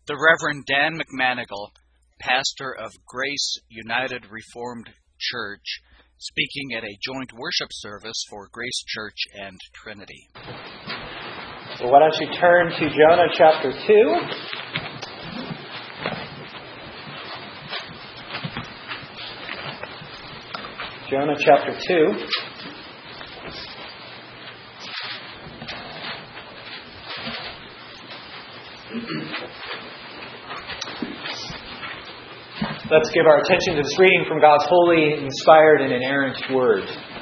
The Reverend Dan McManigal, pastor of Grace United Reformed Church, speaking at a joint worship service for Grace Church and Trinity. Well, why don't you turn to Jonah chapter 2. Jonah chapter 2. Let's give our attention to this reading from God's holy, inspired, and inerrant Word.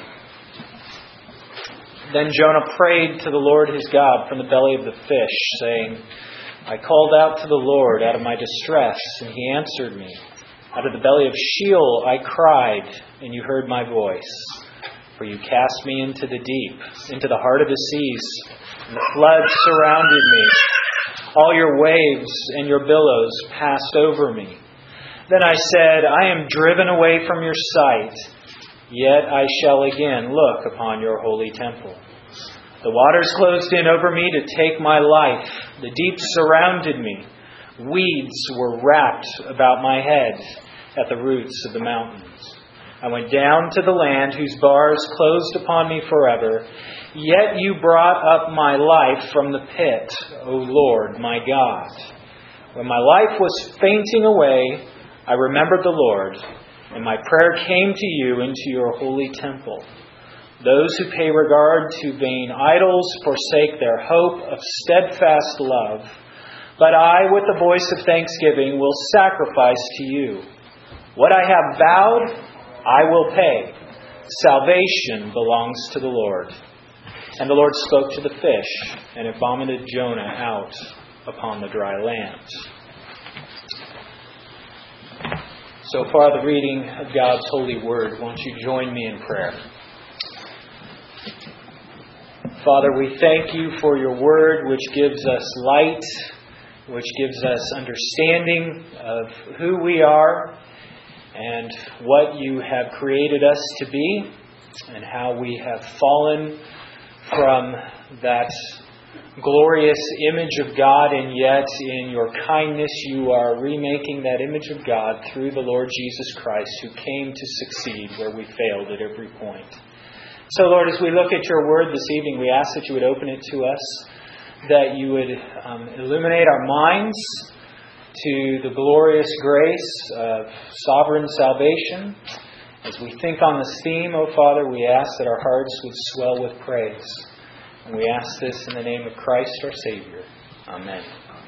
Then Jonah prayed to the Lord his God from the belly of the fish, saying, I called out to the Lord out of my distress, and He answered me. Out of the belly of Sheol I cried, and You heard my voice. For You cast me into the deep, into the heart of the seas, and the floods surrounded me. All Your waves and Your billows passed over me. Then I said, I am driven away from Your sight, yet I shall again look upon Your holy temple. The waters closed in over me to take my life. The deep surrounded me. Weeds were wrapped about my head at the roots of the mountains. I went down to the land whose bars closed upon me forever. Yet You brought up my life from the pit, O Lord, my God. When my life was fainting away, I remembered the Lord, and my prayer came to You into Your holy temple. Those who pay regard to vain idols forsake their hope of steadfast love. But I, with the voice of thanksgiving, will sacrifice to You. What I have vowed, I will pay. Salvation belongs to the Lord. And the Lord spoke to the fish, and it vomited Jonah out upon the dry land. So far, the reading of God's holy word. Won't you join me in prayer? Father, we thank You for Your word, which gives us light, which gives us understanding of who we are and what You have created us to be, and how we have fallen from that glorious image of God, and yet in Your kindness You are remaking that image of God through the Lord Jesus Christ, who came to succeed where we failed at every point. So Lord, as we look at Your word this evening, we ask that You would open it to us, that You would illuminate our minds to the glorious grace of sovereign salvation. As we think on this theme, O Father, we ask that our hearts would swell with praise. And we ask this in the name of Christ our Savior. Amen.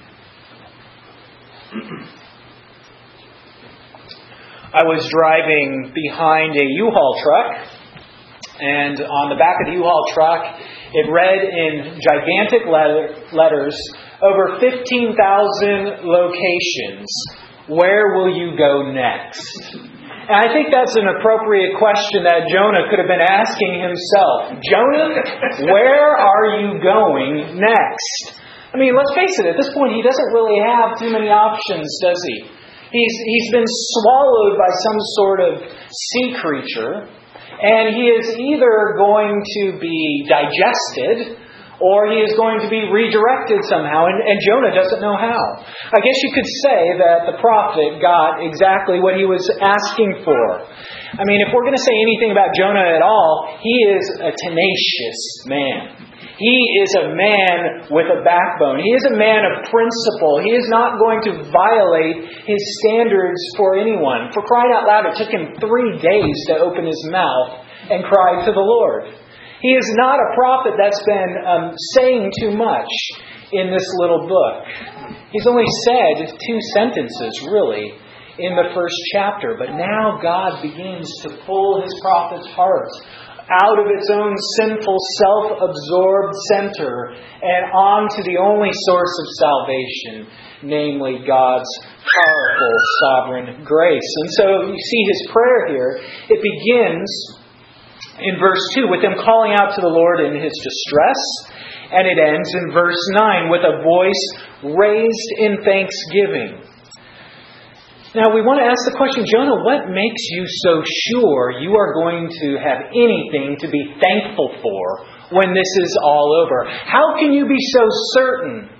I was driving behind a U-Haul truck, and on the back of the U-Haul truck, it read in gigantic letters, over 15,000 locations. Where will you go next? And I think that's an appropriate question that Jonah could have been asking himself. Jonah, where are you going next? I mean, let's face it, at this point he doesn't really have too many options, does he? He's been swallowed by some sort of sea creature, and he is either going to be digested or he is going to be redirected somehow, and Jonah doesn't know how. I guess you could say that the prophet got exactly what he was asking for. I mean, if we're going to say anything about Jonah at all, he is a tenacious man. He is a man with a backbone. He is a man of principle. He is not going to violate his standards for anyone. For crying out loud, it took him 3 days to open his mouth and cry to the Lord. He is not a prophet that's been saying too much in this little book. He's only said 2 sentences, really, in the first chapter. But now God begins to pull His prophet's heart out of its own sinful, self-absorbed center and onto the only source of salvation, namely God's powerful, sovereign grace. And so you see his prayer here. It begins in verse 2 with him calling out to the Lord in his distress, and it ends in verse 9 with a voice raised in thanksgiving. Now we want to ask the question, Jonah, what makes you so sure you are going to have anything to be thankful for when this is all over? How can you be so certain?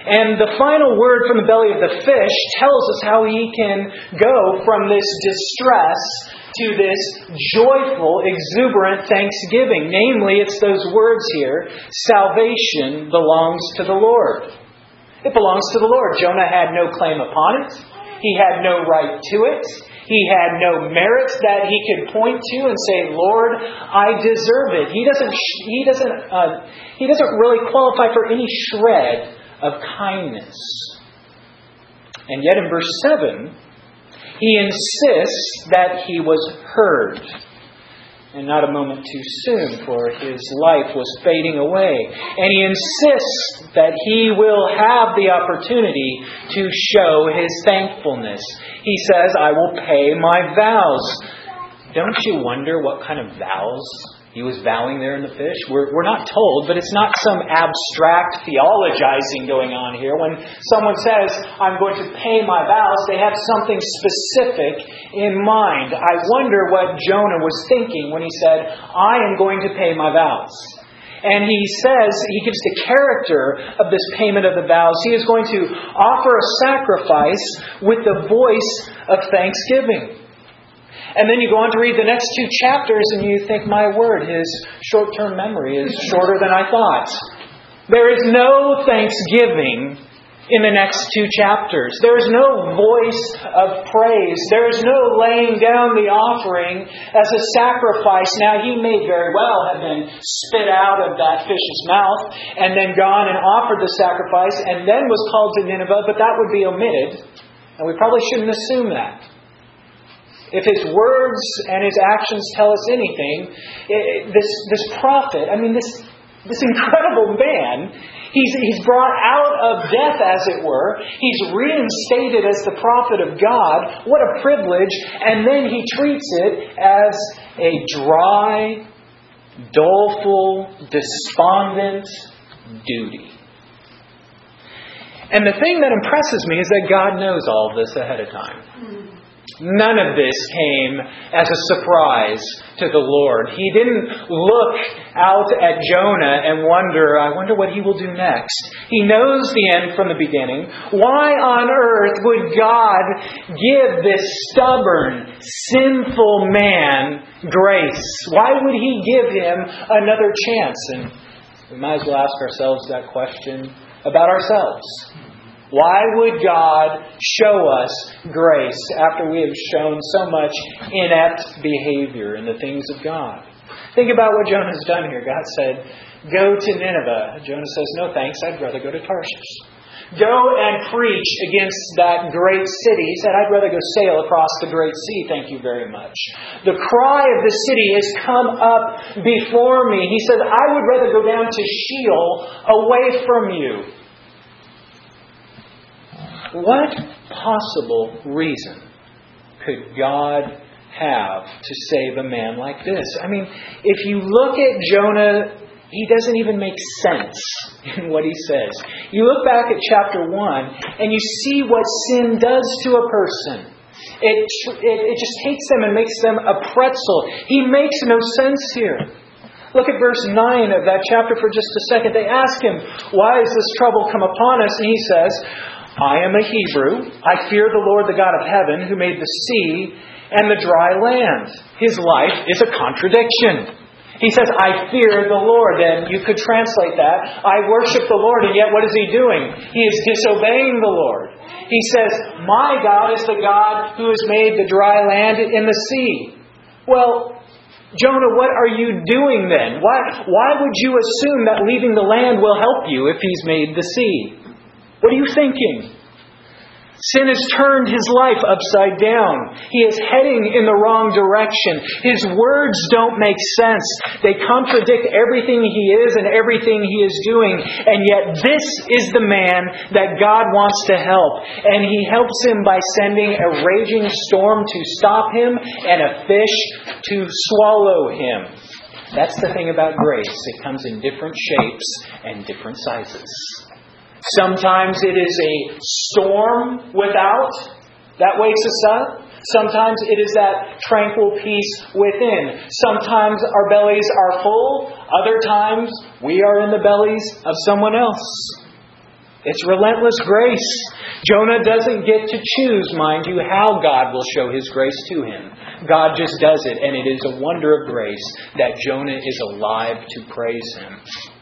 And the final word from the belly of the fish tells us how he can go from this distress to this joyful, exuberant thanksgiving. Namely, it's those words here, salvation belongs to the Lord. It belongs to the Lord. Jonah had no claim upon it. He had no right to it. He had no merit that he could point to and say, Lord, I deserve it. He doesn't really qualify for any shred of kindness. And yet in verse 7, he insists that he was heard. And not a moment too soon, for his life was fading away. And he insists that he will have the opportunity to show his thankfulness. He says, I will pay my vows. Don't you wonder what kind of vows he was vowing there in the fish? We're not told, but it's not some abstract theologizing going on here. When someone says, I'm going to pay my vows, they have something specific in mind. I wonder what Jonah was thinking when he said, I am going to pay my vows. And he says, he gives the character of this payment of the vows. He is going to offer a sacrifice with the voice of thanksgiving. And then you go on to read the next two chapters and you think, my word, his short-term memory is shorter than I thought. There is no thanksgiving in the next two chapters. There is no voice of praise. There is no laying down the offering as a sacrifice. Now, he may very well have been spit out of that fish's mouth and then gone and offered the sacrifice and then was called to Nineveh, but that would be omitted. And we probably shouldn't assume that. If his words and his actions tell us anything, this prophet, this incredible man, he's brought out of death, as it were. He's reinstated as the prophet of God. What a privilege. And then he treats it as a dry, doleful, despondent duty. And the thing that impresses me is that God knows all of this ahead of time. None of this came as a surprise to the Lord. He didn't look out at Jonah and I wonder what he will do next. He knows the end from the beginning. Why on earth would God give this stubborn, sinful man grace? Why would He give him another chance? And we might as well ask ourselves that question about ourselves. Why would God show us grace after we have shown so much inept behavior in the things of God? Think about what Jonah's done here. God said, go to Nineveh. Jonah says, no thanks, I'd rather go to Tarshish. Go and preach against that great city. He said, I'd rather go sail across the great sea, thank you very much. The cry of the city has come up before me. He said, I would rather go down to Sheol away from you. What possible reason could God have to save a man like this? If you look at Jonah, he doesn't even make sense in what he says. You look back at chapter 1 and you see what sin does to a person. It just takes them and makes them a pretzel. He makes no sense here. Look at verse 9 of that chapter for just a second. They ask him, why has this trouble come upon us? And he says, I am a Hebrew. I fear the Lord, the God of heaven, who made the sea and the dry land. His life is a contradiction. He says, I fear the Lord. And you could translate that, I worship the Lord, and yet what is he doing? He is disobeying the Lord. He says, my God is the God who has made the dry land and the sea. Well, Jonah, what are you doing then? Why would you assume that leaving the land will help you if He's made the sea? What are you thinking? Sin has turned his life upside down. He is heading in the wrong direction. His words don't make sense. They contradict everything he is and everything he is doing. And yet this is the man that God wants to help. And He helps him by sending a raging storm to stop him and a fish to swallow him. That's the thing about grace. It comes in different shapes and different sizes. Sometimes it is a storm without that wakes us up. Sometimes it is that tranquil peace within. Sometimes our bellies are full. Other times we are in the bellies of someone else. It's relentless grace. Jonah doesn't get to choose, mind you, how God will show His grace to him. God just does it, and it is a wonder of grace that Jonah is alive to praise Him.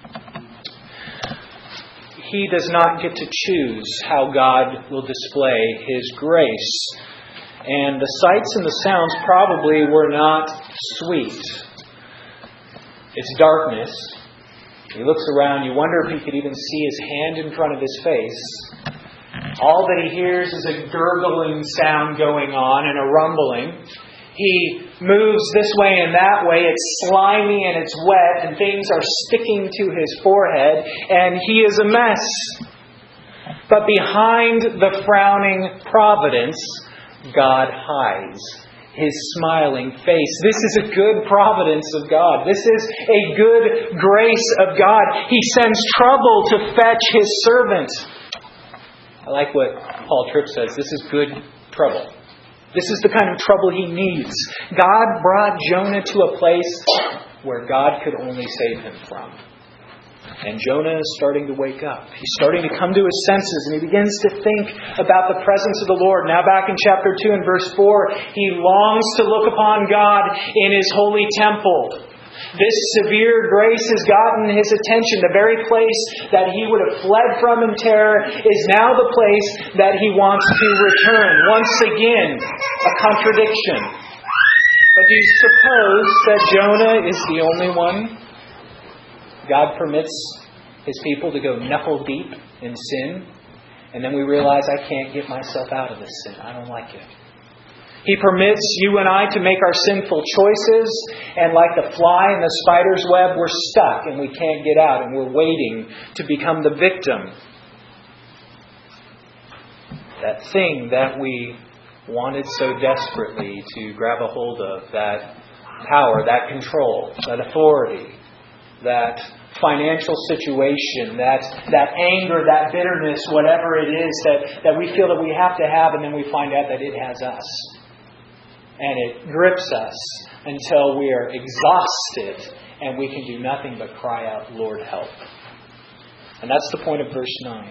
He does not get to choose how God will display His grace. And the sights and the sounds probably were not sweet. It's darkness. He looks around. You wonder if he could even see his hand in front of his face. All that he hears is a gurgling sound going on and a rumbling. He moves this way and that way. It's slimy and it's wet and things are sticking to his forehead and he is a mess. But behind the frowning providence, God hides His smiling face. This is a good providence of God. This is a good grace of God. He sends trouble to fetch His servant. I like what Paul Tripp says. This is good trouble. This is the kind of trouble he needs. God brought Jonah to a place where God could only save him from. And Jonah is starting to wake up. He's starting to come to his senses and he begins to think about the presence of the Lord. Now back in chapter 2 and verse 4, he longs to look upon God in His holy temple. This severe grace has gotten his attention. The very place that he would have fled from in terror is now the place that he wants to return. Once again, a contradiction. But do you suppose that Jonah is the only one? God permits His people to go knuckle deep in sin. And then we realize, I can't get myself out of this sin. I don't like it. He permits you and I to make our sinful choices. And like the fly in the spider's web, we're stuck and we can't get out. And we're waiting to become the victim. That thing that we wanted so desperately to grab a hold of. That power, that control, that authority. That financial situation, that anger, that bitterness, whatever it is that we feel that we have to have, and then we find out that it has us. And it grips us until we are exhausted and we can do nothing but cry out, Lord, help. And that's the point of verse 9.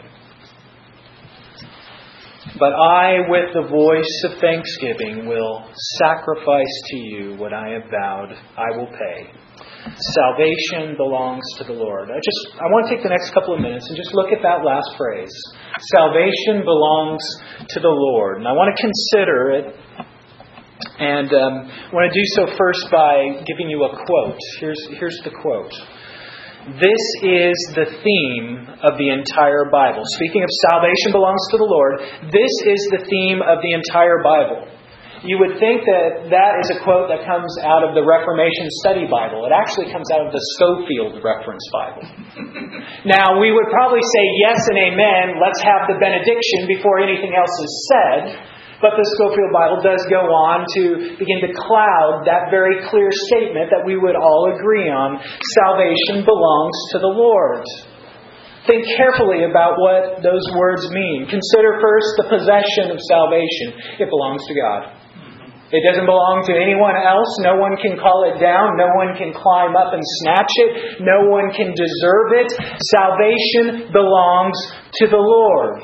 But I, with the voice of thanksgiving, will sacrifice to you what I have vowed. I will pay. Salvation belongs to the Lord. I want to take the next couple of minutes and just look at that last phrase. Salvation belongs to the Lord. And I want to consider it. And I want to do so first by giving you a quote. Here's the quote. This is the theme of the entire Bible. Speaking of salvation belongs to the Lord, this is the theme of the entire Bible. You would think that is a quote that comes out of the Reformation Study Bible. It actually comes out of the Scofield Reference Bible. Now, we would probably say yes and amen, let's have the benediction before anything else is said. But the Scofield Bible does go on to begin to cloud that very clear statement that we would all agree on. Salvation belongs to the Lord. Think carefully about what those words mean. Consider first the possession of salvation. It belongs to God. It doesn't belong to anyone else. No one can call it down. No one can climb up and snatch it. No one can deserve it. Salvation belongs to the Lord.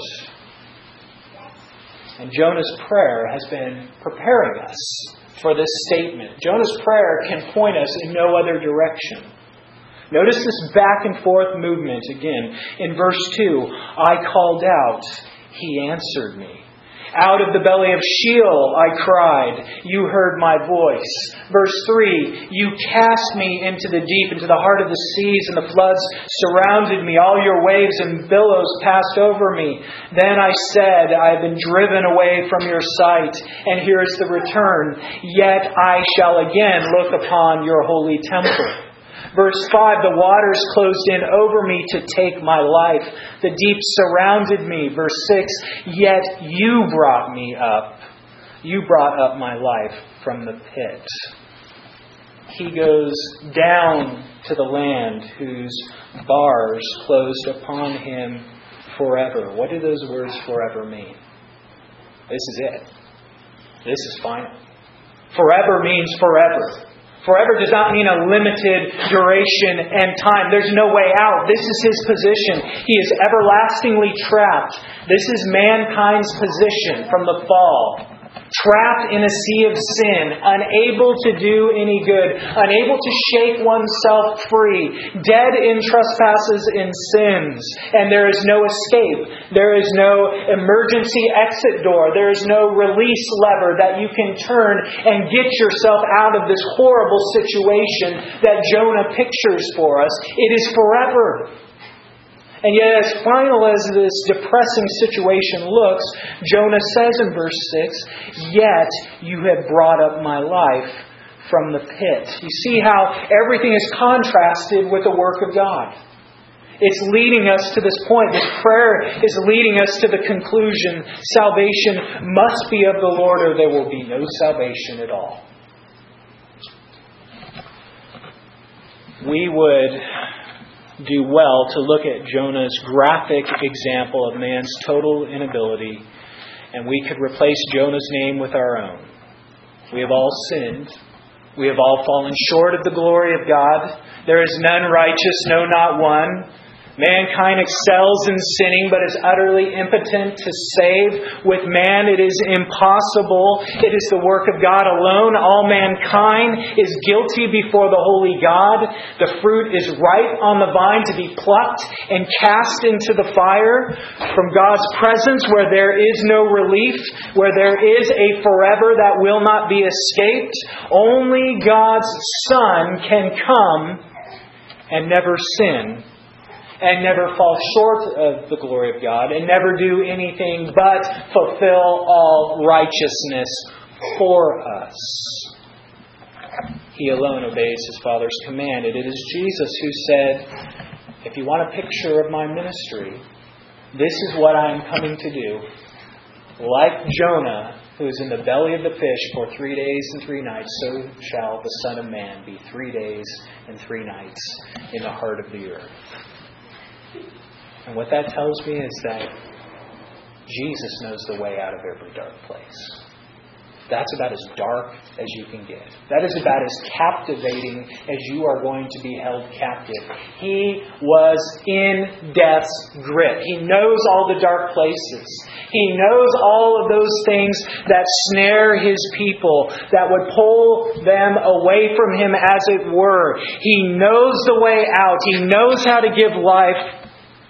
And Jonah's prayer has been preparing us for this statement. Jonah's prayer can point us in no other direction. Notice this back and forth movement again. In verse 2, I called out, He answered me. Out of the belly of Sheol I cried, you heard my voice. Verse 3, you cast me into the deep, into the heart of the seas, and the floods surrounded me. All your waves and billows passed over me. Then I said, I have been driven away from your sight, and here is the return. Yet I shall again look upon your holy temple. Verse 5, the waters closed in over me to take my life. The deep surrounded me. Verse 6, yet you brought me up. You brought up my life from the pit. He goes down to the land whose bars closed upon him forever. What do those words forever mean? This is it. This is final. Forever means forever. Forever does not mean a limited duration and time. There's no way out. This is His position. He is everlastingly trapped. This is mankind's position from the fall. Trapped in a sea of sin, unable to do any good, unable to shake oneself free, dead in trespasses and sins, and there is no escape. There is no emergency exit door. There is no release lever that you can turn and get yourself out of this horrible situation that Jonah pictures for us. It is forever. And yet, as final as this depressing situation looks, Jonah says in verse 6, "Yet you have brought up my life from the pit." You see how everything is contrasted with the work of God. It's leading us to this point. This prayer is leading us to the conclusion, salvation must be of the Lord or there will be no salvation at all. We would do well to look at Jonah's graphic example of man's total inability, and we could replace Jonah's name with our own. We have all sinned. We have all fallen short of the glory of God. There is none righteous, no, not one. Mankind excels in sinning, but is utterly impotent to save. With man, it is impossible. It is the work of God alone. All mankind is guilty before the holy God. The fruit is ripe on the vine to be plucked and cast into the fire. From God's presence, where there is no relief, where there is a forever that will not be escaped, only God's Son can come and never sin, and never fall short of the glory of God, and never do anything but fulfill all righteousness for us. He alone obeys His Father's command. And it is Jesus who said, if you want a picture of my ministry, this is what I am coming to do. Like Jonah, who is in the belly of the fish for 3 days and 3 nights, so shall the Son of Man be 3 days and 3 nights in the heart of the earth. And what that tells me is that Jesus knows the way out of every dark place. That's about as dark as you can get. That is about as captivating as you are going to be held captive. He was in death's grip. He knows all the dark places. He knows all of those things that snare His people, that would pull them away from Him, as it were. He knows the way out. He knows how to give life.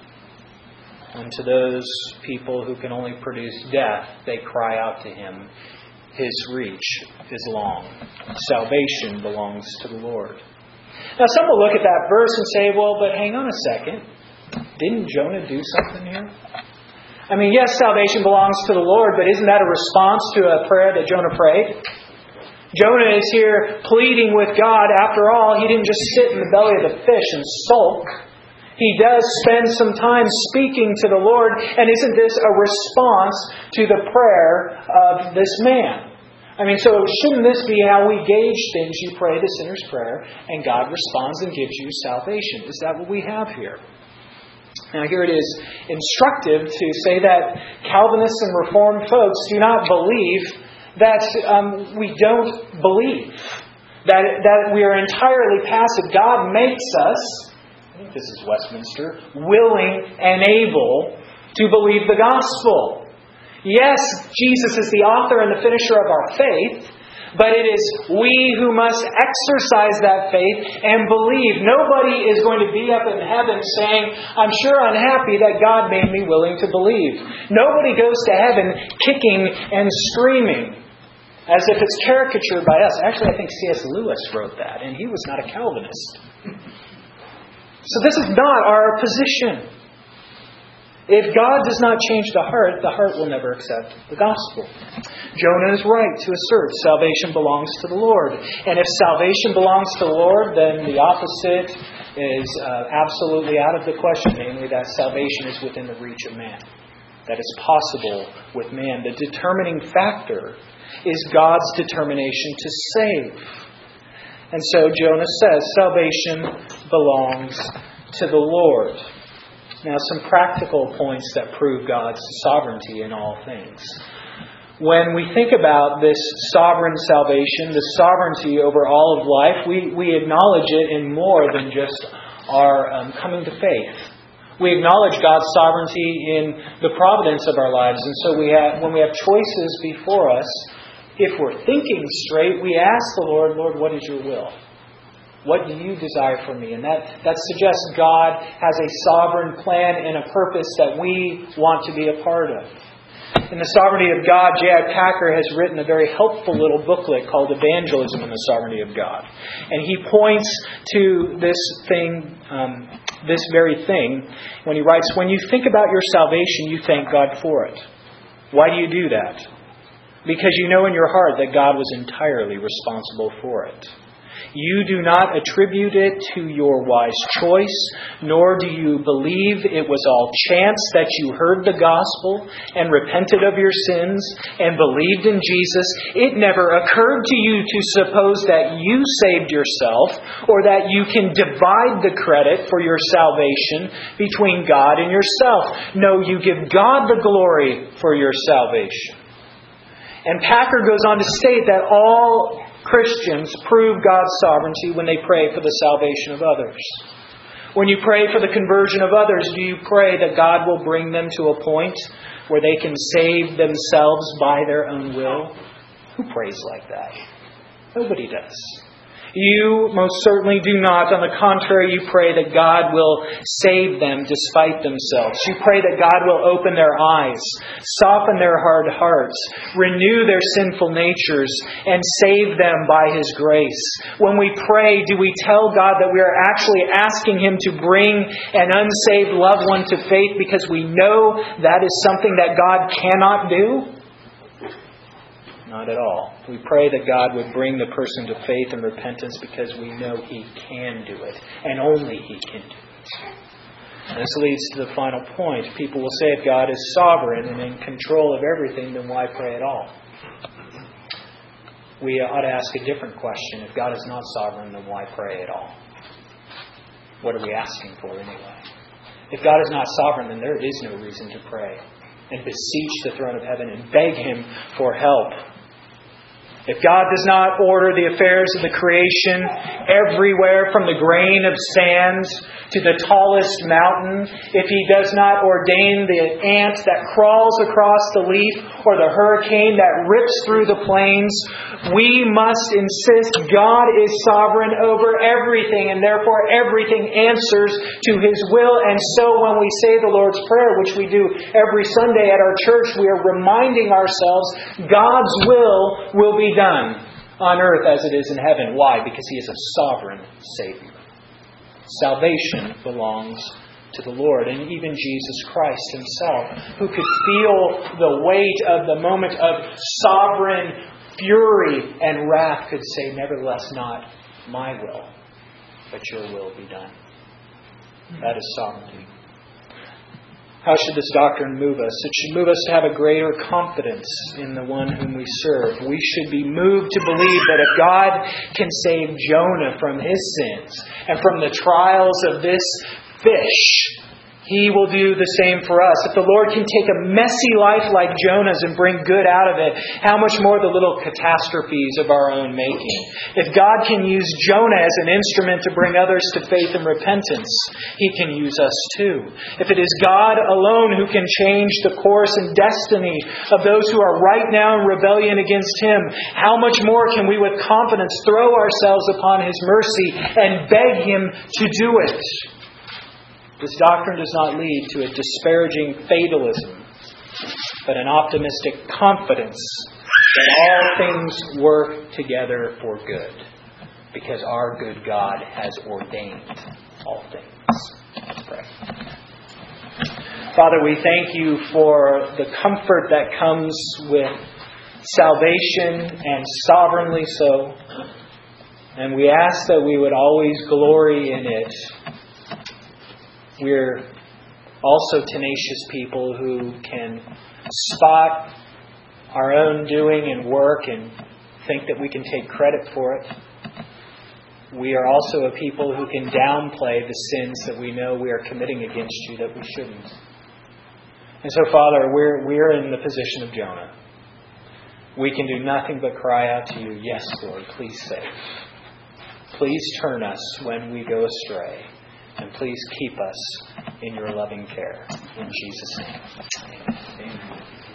And to those people who can only produce death, they cry out to Him. His reach is long. Salvation belongs to the Lord. Now, some will look at that verse and say, well, but hang on a second. Didn't Jonah do something here? I mean, yes, salvation belongs to the Lord, but isn't that a response to a prayer that Jonah prayed? Jonah is here pleading with God. After all, he didn't just sit in the belly of the fish and sulk. He does spend some time speaking to the Lord. And isn't this a response to the prayer of this man? I mean, so shouldn't this be how we gauge things? You pray the sinner's prayer, and God responds and gives you salvation. Is that what we have here? Now, here it is instructive to say that Calvinists and Reformed folks do not believe that we don't believe, that we are entirely passive. God makes us, I think this is Westminster, willing and able to believe the gospel. Yes, Jesus is the author and the finisher of our faith, but it is we who must exercise that faith and believe. Nobody is going to be up in heaven saying, I'm sure unhappy that God made me willing to believe. Nobody goes to heaven kicking and screaming as if it's caricatured by us. Actually, I think C.S. Lewis wrote that, and he was not a Calvinist. So this is not our position. If God does not change the heart will never accept the gospel. Jonah is right to assert salvation belongs to the Lord. And if salvation belongs to the Lord, then the opposite is absolutely out of the question, namely that salvation is within the reach of man. That is possible with man. The determining factor is God's determination to save. And so Jonah says salvation belongs to the Lord. Now, some practical points that prove God's sovereignty in all things. when we think about this sovereign salvation, the sovereignty over all of life, we acknowledge it in more than just our coming to faith. We acknowledge God's sovereignty in the providence of our lives. And so when we have choices before us, if we're thinking straight, we ask the Lord, Lord, what is your will? What do you desire from me? And that suggests God has a sovereign plan and a purpose that we want to be a part of. In the Sovereignty of God, J.I. Packer has written a very helpful little booklet called Evangelism in the Sovereignty of God. And he points to this very thing, when he writes, when you think about your salvation, you thank God for it. Why do you do that? Because you know in your heart that God was entirely responsible for it. You do not attribute it to your wise choice, nor do you believe it was all chance that you heard the gospel and repented of your sins and believed in Jesus. It never occurred to you to suppose that you saved yourself or that you can divide the credit for your salvation between God and yourself. No, you give God the glory for your salvation. And Packer goes on to state that all Christians prove God's sovereignty when they pray for the salvation of others. When you pray for the conversion of others, do you pray that God will bring them to a point where they can save themselves by their own will? Who prays like that? Nobody does. You most certainly do not. On the contrary, you pray that God will save them despite themselves. You pray that God will open their eyes, soften their hard hearts, renew their sinful natures, and save them by His grace. When we pray, do we tell God that we are actually asking Him to bring an unsaved loved one to faith because we know that is something that God cannot do? Not at all. We pray that God would bring the person to faith and repentance because we know He can do it, and only He can do it. And this leads to the final point. People will say if God is sovereign and in control of everything, then why pray at all? We ought to ask a different question. If God is not sovereign, then why pray at all? What are we asking for anyway? If God is not sovereign, then there is no reason to pray and beseech the throne of heaven and beg Him for help. If God does not order the affairs of the creation everywhere from the grain of sand to the tallest mountain, if He does not ordain the ant that crawls across the leaf or the hurricane that rips through the plains, we must insist God is sovereign over everything, and therefore everything answers to His will. And so when we say the Lord's Prayer, which we do every Sunday at our church, we are reminding ourselves God's will be done on earth as it is in heaven. Why? Because He is a sovereign Savior. Salvation belongs to the Lord. And even Jesus Christ Himself, who could feel the weight of the moment of sovereign fury and wrath, could say, nevertheless, not my will, but your will be done. That is sovereignty. How should this doctrine move us? It should move us to have a greater confidence in the one whom we serve. We should be moved to believe that if God can save Jonah from his sins and from the trials of this fish, He will do the same for us. If the Lord can take a messy life like Jonah's and bring good out of it, how much more the little catastrophes of our own making? If God can use Jonah as an instrument to bring others to faith and repentance, He can use us too. If it is God alone who can change the course and destiny of those who are right now in rebellion against Him, how much more can we with confidence throw ourselves upon His mercy and beg Him to do it? This doctrine does not lead to a disparaging fatalism, but an optimistic confidence that all things work together for good, because our good God has ordained all things. Let's pray. Father, we thank You for the comfort that comes with salvation, and sovereignly so. And we ask that we would always glory in it. We're also tenacious people who can spot our own doing and work and think that we can take credit for it. We are also a people who can downplay the sins that we know we are committing against You that we shouldn't. And so, Father, we're in the position of Jonah. we can do nothing but cry out to you, yes, Lord, please save. Please turn us when we go astray. And please keep us in your loving care. In Jesus' name. Amen.